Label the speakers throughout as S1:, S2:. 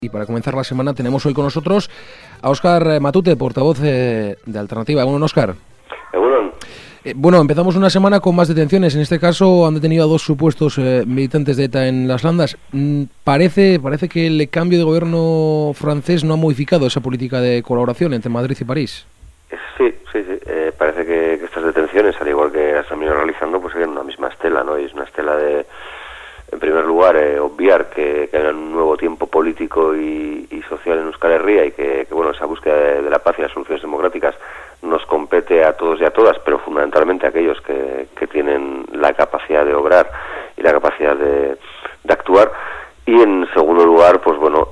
S1: Y para comenzar la semana tenemos hoy con nosotros a Óscar Matute, portavoz de Alternativa. Bueno, Óscar. Bueno, empezamos una semana con más detenciones. En este caso han detenido a dos supuestos militantes de ETA en las Landas. Parece que el cambio de gobierno francés no ha modificado esa política de colaboración entre Madrid y París.
S2: Sí. Parece que estas detenciones, al igual que las han venido realizando, pues siguen una misma estela, ¿no? Y es una estela de, en primer lugar, obviar que hay un nuevo tiempo político y social en Euskal Herria y que bueno, esa búsqueda de la paz y las soluciones democráticas nos compete a todos y a todas, pero fundamentalmente a aquellos que tienen la capacidad de obrar y la capacidad de actuar. Y en segundo lugar, pues bueno,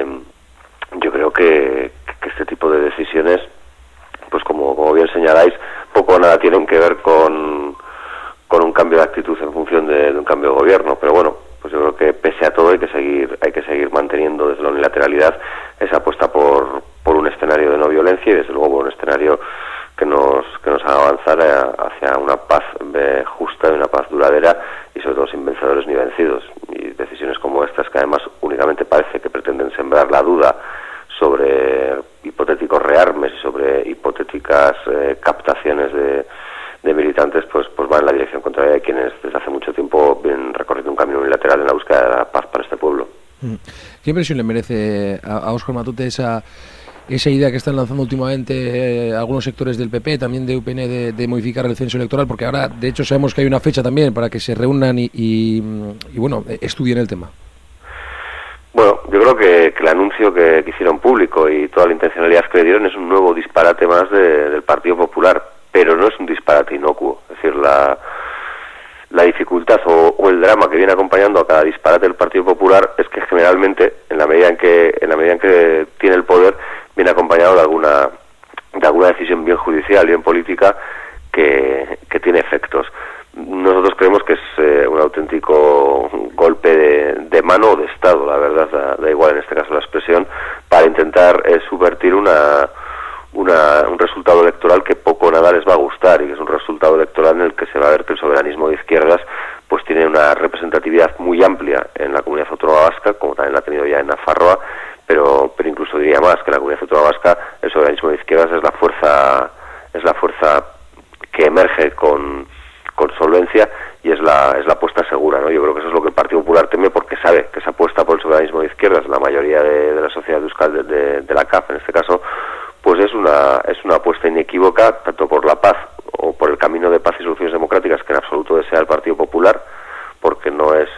S2: yo creo que este tipo de decisiones, pues como bien señaláis, poco o nada tienen que ver con un cambio de actitud en función de un cambio de gobierno, pero bueno, pues yo creo que pese a todo hay que seguir manteniendo desde la unilateralidad esa apuesta por un escenario de no violencia y desde luego por un escenario que nos haga avanzar hacia una paz justa y una paz duradera y sobre todo sin vencedores ni vencidos. Y decisiones como estas, que además únicamente parece que pretenden sembrar la duda sobre hipotéticos rearmes y sobre hipotéticas captaciones de militantes, pues van en la dirección contraria de quienes desde hace mucho tiempo vienen recorriendo un camino unilateral en la búsqueda de la paz para este pueblo.
S1: ¿Qué impresión le merece a Óscar Matute esa idea que están lanzando últimamente algunos sectores del PP, también de UPN, de modificar el censo electoral? Porque ahora, de hecho, sabemos que hay una fecha también para que se reúnan y bueno, estudien el tema.
S2: Bueno, yo creo que el anuncio que hicieron público y toda la intencionalidad que le dieron es un nuevo disparate más del Partido Popular, pero no es un disparate inocuo. Es decir, la dificultad o el drama que viene acompañando a cada disparate del Partido Popular es que generalmente, en la medida en que tiene el poder, viene acompañado de alguna decisión bien judicial, bien política, que tiene efectos. Nosotros creemos que es un auténtico golpe de mano o de Estado, la verdad, da igual en este caso la expresión, para intentar subvertir un resultado electoral que poco o nada les va a gustar, y que es un resultado electoral en el que se va a ver que el soberanismo de izquierdas pues tiene una representatividad muy amplia en la comunidad autónoma vasca, como también la ha tenido ya en Nafarroa, pero incluso diría más, que en la comunidad autónoma vasca el soberanismo de izquierdas es la fuerza que emerge con solvencia y es la apuesta segura, ¿no? Yo creo que eso es lo que el Partido Popular teme, porque sabe que esa apuesta por el soberanismo de izquierdas, la mayoría de la sociedad de Euskal, de la CAF en este caso, pues es una apuesta inequívoca, tanto por la paz o por el camino de paz y soluciones democráticas que en absoluto desea el Partido Popular, porque no es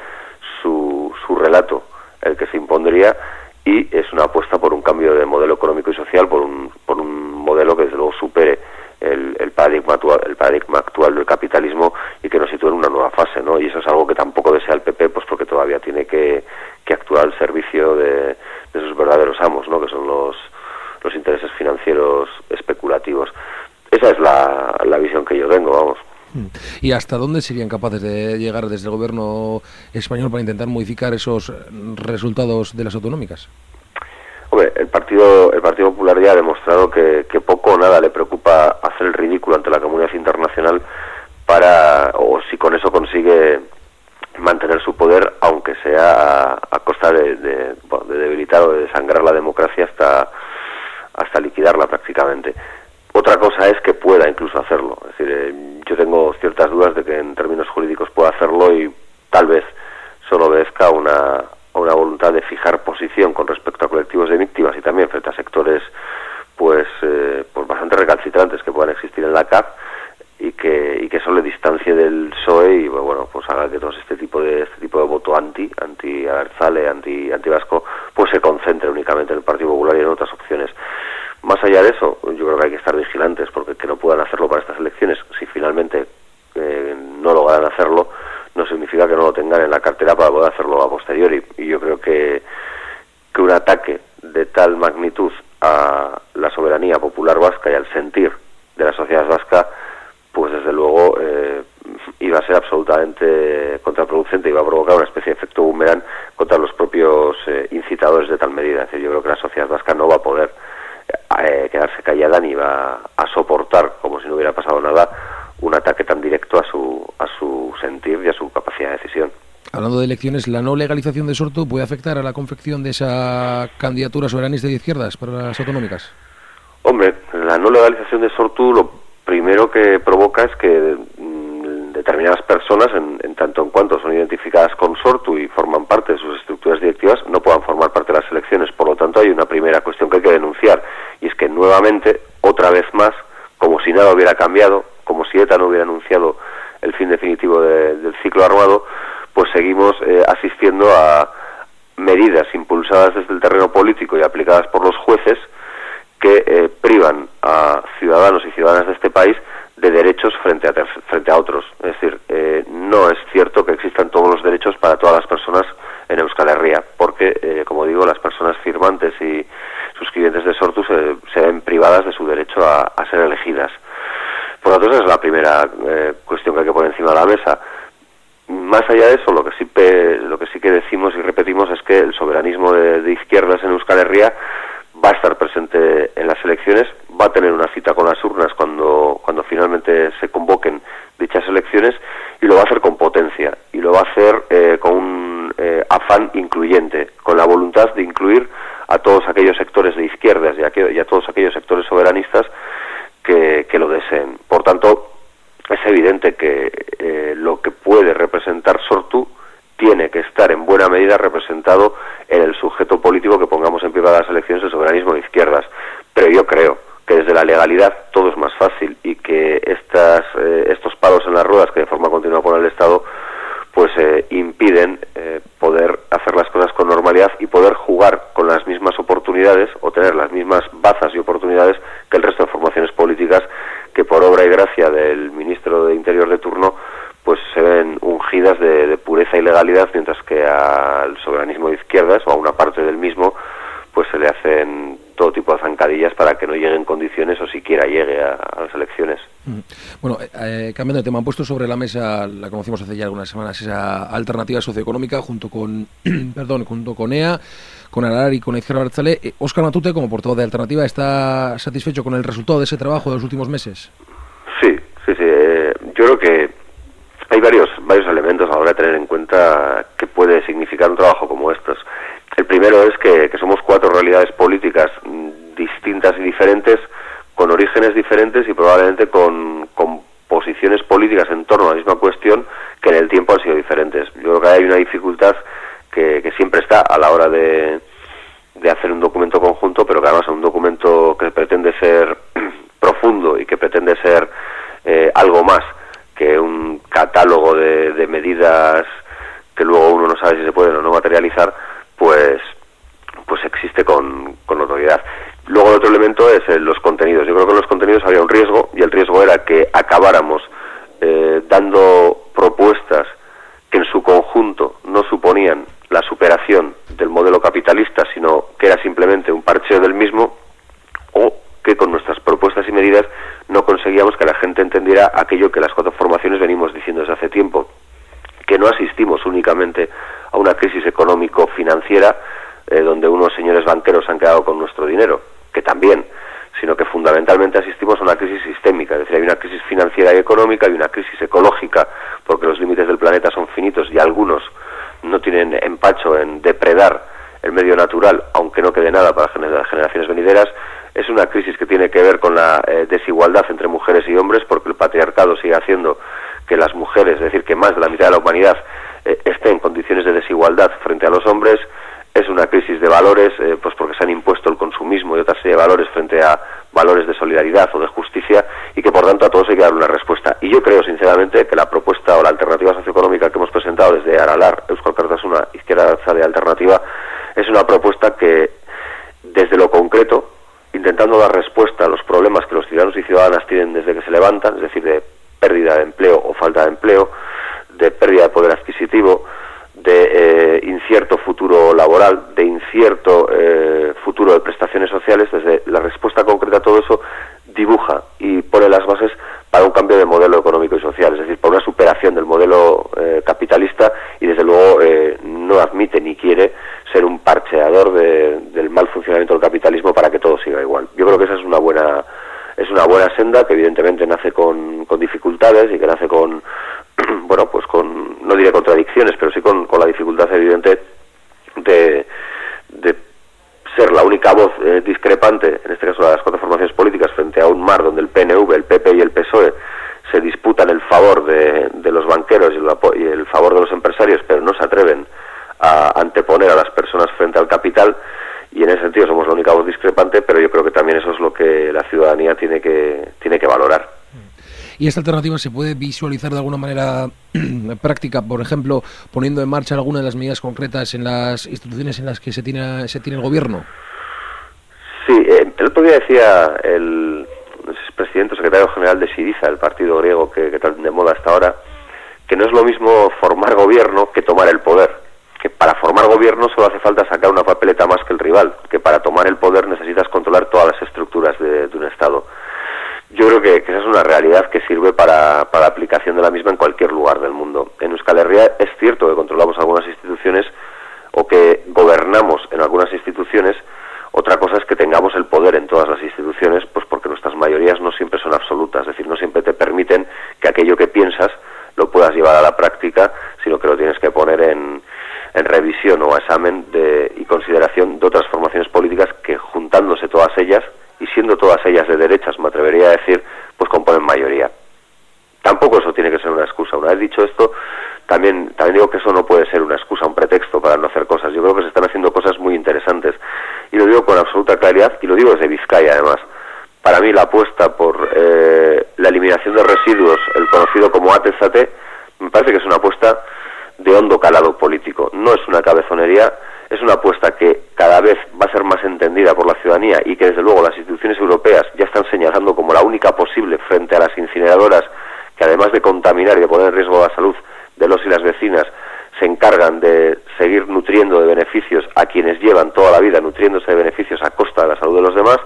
S2: su relato el que se impondría, y es una apuesta por un cambio de modelo económico y social, por un modelo que desde luego supere el paradigma actual del capitalismo y que nos sitúe en una nueva fase, ¿no? Y eso es algo que tampoco desea el PP, pues porque todavía tiene que actuar al servicio de sus verdaderos amos, ¿no? Que son los intereses financieros especulativos. Esa es la visión que yo tengo, vamos.
S1: ¿Y hasta dónde serían capaces de llegar desde el gobierno español para intentar modificar esos resultados de las autonómicas?
S2: Hombre, el Partido Popular ya ha demostrado que poco o nada le preocupa hacer el ridículo ante la comunidad internacional o si con eso consigue mantener su poder, aunque sea a costa de debilitar o de desangrar la democracia hasta liquidarla prácticamente. Otra cosa es que pueda incluso hacerlo. Es decir, yo tengo ciertas dudas de que en términos jurídicos pueda hacerlo y tal vez solo obedezca a una voluntad de fijar posición con respecto a colectivos de víctimas y también frente a sectores pues bastante recalcitrantes que puedan existir en la CAF y que eso le distancie del PSOE y bueno, pues haga que todo este tipo de voto anti-Abertzale, anti-vasco, pues se concentre únicamente en el Partido Popular y en otras opciones. Más allá de eso, yo creo que hay que estar vigilantes, porque que no puedan hacerlo para estas elecciones, si finalmente no logran hacerlo, no significa que no lo tengan en la cartera para poder hacerlo a posteriori. Y yo creo que un ataque de tal magnitud a la soberanía popular vasca y al sentir de la sociedad vasca, pues desde luego iba a ser absolutamente contraproducente, iba a provocar una especie de efecto boomerang contra los propios incitadores de tal medida. Es decir, yo creo que la sociedad vasca no va a poder quedarse callada ni va a soportar, como si no hubiera pasado nada, un ataque tan directo a su sentir y a su capacidad de decisión.
S1: Hablando de elecciones, ¿la no legalización de Sortu puede afectar a la confección de esa candidatura soberanista de izquierdas para las autonómicas?
S2: Hombre, la no legalización de Sortu lo primero que provoca es que determinadas personas, en tanto en cuanto son identificadas con Sortu y forman parte de sus estructuras directivas, no puedan formar parte de las elecciones. Por lo tanto, hay una primera cuestión que hay que denunciar, y es que nuevamente, otra vez más, como si nada hubiera cambiado, como si ETA no hubiera anunciado el fin definitivo del ciclo armado, pues seguimos asistiendo a medidas impulsadas desde el terreno político y aplicadas por los jueces que privan a ciudadanos y ciudadanas de este país de derechos frente a otros. Es decir, no es cierto que existan todos los derechos para todas las personas en Euskal Herria, porque, como digo, las personas firmantes y suscribientes de Sortu se ven privadas de su derecho a ser elegidas. Por lo tanto, esa es la primera cuestión que hay que poner encima de la mesa. Más allá de eso, lo que sí que decimos y repetimos es que el soberanismo de izquierdas en Euskal Herria va a estar presente en las elecciones, va a tener una cita con las urnas cuando finalmente se convoquen dichas elecciones, y lo va a hacer con potencia, y lo va a hacer con un afán incluyente, con la voluntad de incluir a todos aquellos sectores de izquierdas y a todos aquellos sectores soberanistas que lo deseen. Por tanto, es evidente que lo que puede representar Sortu tiene que estar en buena medida representado en el sujeto político que pongamos en pie para las elecciones del soberanismo de izquierdas. Pero yo creo que desde la legalidad todo es más fácil, y que estos palos en las ruedas que de forma continua pone el Estado pues impiden poder hacer las cosas con normalidad y poder jugar con las mismas oportunidades o tener las mismas bazas y oportunidades que el resto de formaciones políticas que, por obra y gracia del ministro de Interior de turno, pues se ven ungidas de pureza y legalidad, mientras que al soberanismo de izquierdas o a una parte del mismo pues se le hacen todo tipo de zancadillas para que no llegue en condiciones o siquiera llegue a las elecciones.
S1: Bueno, cambiando de tema, han puesto sobre la mesa, la conocimos hace ya algunas semanas, esa alternativa socioeconómica junto con EA, con Aralar y con Izquierda Abertzale. Óscar Matute, como portavoz de Alternativa, ¿está satisfecho con el resultado de ese trabajo de los últimos meses?
S2: Sí. Yo creo que hay varios elementos a la hora de tener en cuenta que puede significar un trabajo como estos. El primero es que somos 4 realidades políticas distintas y diferentes, con orígenes diferentes y probablemente con posiciones políticas en torno a la misma cuestión que en el tiempo han sido diferentes. Yo creo que hay una dificultad que siempre está a la hora de hacer un documento conjunto, pero que además es un documento que pretende ser profundo y que pretende ser algo más que un catálogo de medidas que luego uno no sabe si se pueden o no materializar, pues existe con notoriedad. Luego el otro elemento es los contenidos. Yo creo que en los contenidos había un riesgo, y el riesgo era que acabáramos dando propuestas que en su conjunto no suponían la superación del modelo capitalista, sino que era simplemente un parcheo del mismo, o que con nuestras propuestas y medidas no conseguíamos que la gente entendiera aquello que las 4 formaciones venimos diciendo desde hace tiempo, que no asistimos únicamente a una crisis económico-financiera donde unos señores banqueros han quedado con nuestro dinero, que también, sino que fundamentalmente asistimos a una crisis sistémica. Es decir, hay una crisis financiera y económica, hay una crisis ecológica, porque los límites del planeta son finitos y algunos no tienen empacho en depredar el medio natural, aunque no quede nada para las generaciones venideras. Es una crisis que tiene que ver con la desigualdad entre mujeres y hombres, porque el patriarcado sigue haciendo que las mujeres, es decir, que más de la mitad de la humanidad esté en condiciones de desigualdad frente a los hombres. Es una crisis de valores, pues porque se han impuesto el consumismo y otra serie de valores frente a valores de solidaridad o de justicia, y que por tanto a todos hay que dar una respuesta. Y yo creo sinceramente que la propuesta o la alternativa socioeconómica que hemos presentado desde Aralar, Euskal Alkartasuna, Izquierda Abertzale Alternativa, es una propuesta que desde lo concreto, intentando dar respuesta a los problemas que los ciudadanos y ciudadanas tienen desde que se levantan, es decir, de pérdida de empleo o falta de empleo, de pérdida de poder adquisitivo, de incierto futuro laboral, de incierto futuro de prestaciones sociales. Desde la respuesta concreta a todo eso dibuja y pone las bases para un cambio de modelo económico y social, es decir, para una superación del modelo capitalista, y desde luego no admite ni quiere ser un parcheador del mal funcionamiento del capitalismo para que todo siga igual. Yo creo que esa es una buena senda, que evidentemente nace con dificultades y que nace con no diré contradicciones, pero sí con la dificultad evidente de ser la única voz discrepante, en este caso de las cuatro formaciones políticas, frente a un mar donde el PNV, el PP y el PSOE se disputan el favor de los banqueros y el favor de los empresarios, pero no se atreven a anteponer a las personas frente al capital, y en ese sentido somos la única voz discrepante, pero yo creo que también eso es lo que la ciudadanía tiene que valorar.
S1: ¿Y esta alternativa se puede visualizar de alguna manera práctica, por ejemplo, poniendo en marcha alguna de las medidas concretas en las instituciones en las que se tiene el gobierno?
S2: Sí, el otro día decía el presidente o secretario general de Syriza, el partido griego que tan de moda hasta ahora, que no es lo mismo formar gobierno que tomar el poder, que para formar gobierno solo hace falta sacar una papeleta más que el rival, que para tomar el poder necesitas controlar todas las estructuras de un Estado. Yo creo que esa es una realidad que sirve para la aplicación de la misma en cualquier lugar del mundo. En Euskal Herria es cierto que controlamos algunas instituciones o que gobernamos en algunas instituciones. Otra cosa es que tengamos el poder en todas las instituciones, pues porque nuestras mayorías no siempre son absolutas, es decir, no siempre te permiten que aquello que piensas lo puedas llevar a la práctica, sino que lo tienes que poner en revisión o examen y consideración de otras formaciones políticas que, juntándose todas ellas y siendo todas ellas de derechas, me atrevería a decir, pues componen mayoría. Tampoco eso tiene que ser una excusa. Una vez dicho esto, también digo que eso no puede ser una excusa, un pretexto para no hacer cosas. Yo creo que se están haciendo cosas muy interesantes, y lo digo con absoluta claridad, y lo digo desde Vizcaya además. Para mí la apuesta por la eliminación de residuos, el conocido como ATZT, me parece que es una apuesta de hondo calado político. No es una cabezonería, es una apuesta que cada vez va a ser más entendida por la ciudadanía, y que desde luego las instituciones europeas ya están señalando como la única posible frente a las incineradoras, que además de contaminar y de poner en riesgo la salud de los y las vecinas, se encargan de seguir nutriendo de beneficios a quienes llevan toda la vida nutriéndose de beneficios a costa de la salud de los demás.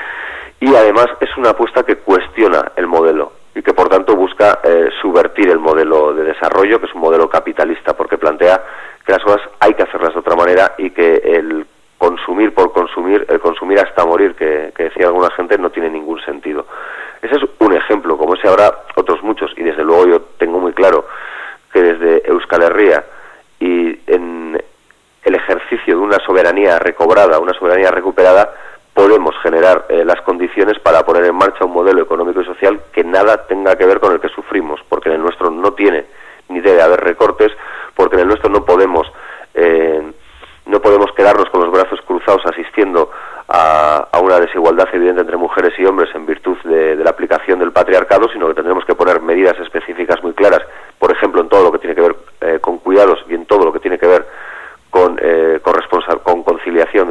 S2: Y además es una apuesta que cuestiona el modelo y que por tanto busca subvertir el modelo de desarrollo, que es un modelo capitalista, porque plantea que las cosas hay que hacerlas de otra manera, y que el consumir por consumir, el consumir hasta morir, que decía alguna gente, no tiene ningún sentido. Ese es un ejemplo, como ese habrá otros muchos, y desde luego yo tengo muy claro que desde Euskal Herria y en el ejercicio de una soberanía recobrada, una soberanía recuperada, podemos generar las condiciones para poner en marcha un modelo económico y social que nada tenga que ver con el que sufrimos, porque en el nuestro no tiene ni debe haber recortes, porque en el nuestro no podemos quedarnos con los brazos cruzados asistiendo a una desigualdad evidente entre mujeres y hombres en virtud de la aplicación del patriarcado, sino que tendremos que poner medidas específicas muy claras, por ejemplo, en todo lo que tiene que ver con cuidados y en todo lo que tiene que ver con conciliación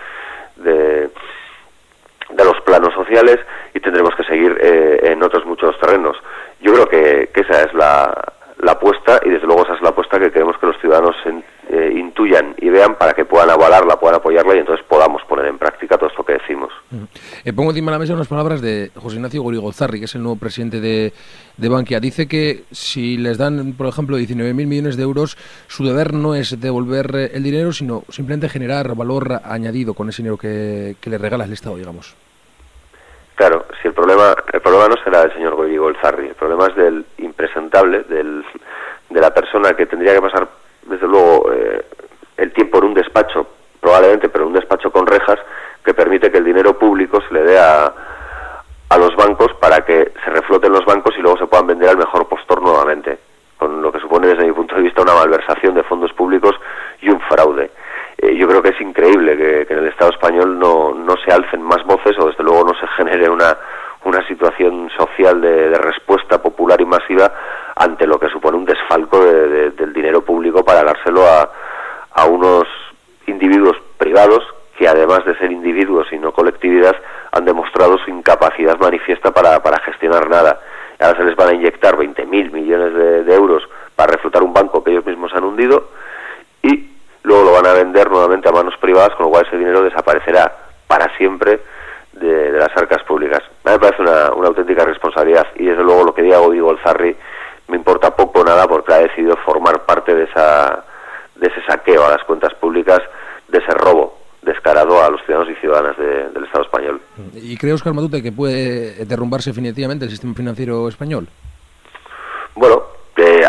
S2: de los planos sociales, y tendremos que seguir en otros muchos terrenos. Yo creo que esa es la apuesta, y desde luego esa es la apuesta que queremos que los ciudadanos intuyan y vean para que puedan avalarla, puedan apoyarla, y entonces podamos poner en práctica todo esto que decimos.
S1: Pongo encima de la mesa unas palabras de José Ignacio Goirigolzarri, que es el nuevo presidente de Bankia. Dice que si les dan, por ejemplo, 19.000 millones de euros, su deber no es devolver el dinero, sino simplemente generar valor añadido con ese dinero que le regala el Estado, digamos.
S2: Claro, si el problema no será del señor Goirigolzarri, el problema es del impresentable, de la persona que tendría que pasar, desde luego, el tiempo en un despacho, probablemente, pero en un despacho con rejas, que permite que el dinero público se le dé a los bancos para que se refloten los bancos y luego se puedan vender al mejor postor nuevamente, con lo que supone desde mi punto de vista una malversación de fondos públicos y un fraude. Yo creo que es increíble que en el Estado español no se alcen más voces, o desde luego no se genere una situación social de respuesta popular y masiva ante lo que supone un desfalco del dinero público para dárselo a unos individuos privados que, además de ser individuos y no colectividad, han demostrado su incapacidad manifiesta para gestionar nada. Ahora se les van a inyectar 20.000 millones de euros para reflotar un banco que ellos mismos han hundido, y luego lo van a vender nuevamente a manos privadas, con lo cual ese dinero desaparecerá para siempre de las arcas públicas. Me parece una auténtica responsabilidad, y desde luego lo que diga Goirigolzarri me importa poco o nada, porque ha decidido formar parte de ese saqueo a las cuentas públicas, de ese robo descarado a los ciudadanos y ciudadanas del Estado español.
S1: ¿Y cree Óscar Matute que puede derrumbarse definitivamente el sistema financiero español?
S2: Bueno, hay mucha gente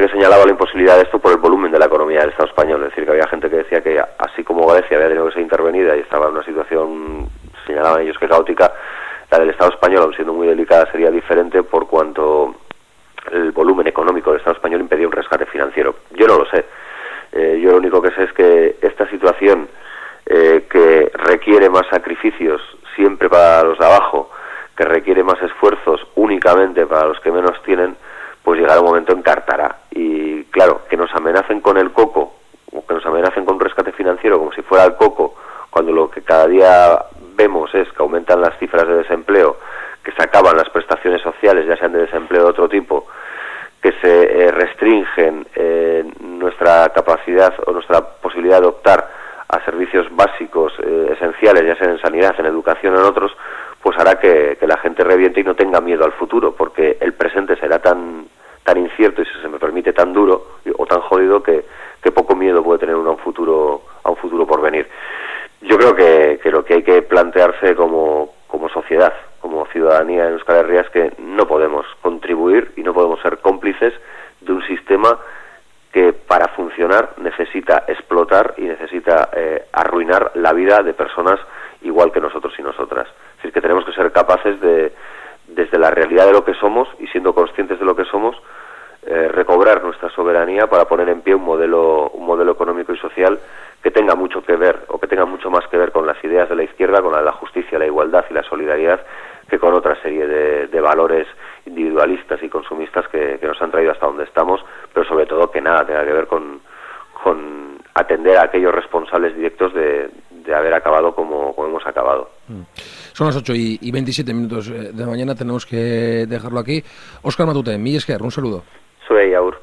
S2: gente que señalaba la imposibilidad de esto por el volumen de la economía del Estado español. Es decir, que había gente que decía que así como Grecia había tenido que ser intervenida y estaba en una situación, señalaban ellos, que caótica, la del Estado español, aun siendo muy delicada, sería diferente por cuanto el volumen económico del Estado español impedía un rescate financiero. Yo no lo sé. Yo lo único que sé es que esta situación que requiere más sacrificios siempre para los de abajo, que requiere más esfuerzos únicamente para los que menos tienen, pues llegará un momento en que hartará. Y claro, que nos amenacen con el coco, o que nos amenacen con un rescate financiero como si fuera el coco, cuando lo que cada día vemos es que aumentan las cifras de desempleo, que se acaban las prestaciones sociales, ya sean de desempleo de otro tipo, que se restringen nuestra capacidad o nuestra posibilidad de optar a servicios básicos esenciales, ya sean en sanidad, en educación o en otros, pues hará que la gente reviente y no tenga miedo al futuro, porque el presente será tan incierto y, si se me permite, tan duro o tan jodido que poco miedo puede tener uno a un futuro por venir. Yo creo que lo que hay que plantearse como sociedad, como ciudadanía en Euskal Herria, es que no podemos contribuir y no podemos ser cómplices de un sistema que para funcionar necesita explotar y necesita arruinar la vida de personas igual que nosotros y nosotras. Es decir, que tenemos que ser capaces de, desde la realidad de lo que somos y siendo conscientes de lo que somos, recobrar nuestra soberanía para poner en pie un modelo económico y social que tenga mucho que ver, o que tenga mucho más que ver con las ideas de la izquierda, con la de la justicia, la igualdad y la solidaridad, que con otra serie de valores individualistas y consumistas que nos han traído hasta donde estamos, pero sobre todo que nada tenga que ver con atender a aquellos responsables directos de haber acabado como hemos acabado.
S1: Son las 8:27 de la mañana, tenemos que dejarlo aquí. Óscar Matute, mil esker, un saludo.
S2: Soy Aur.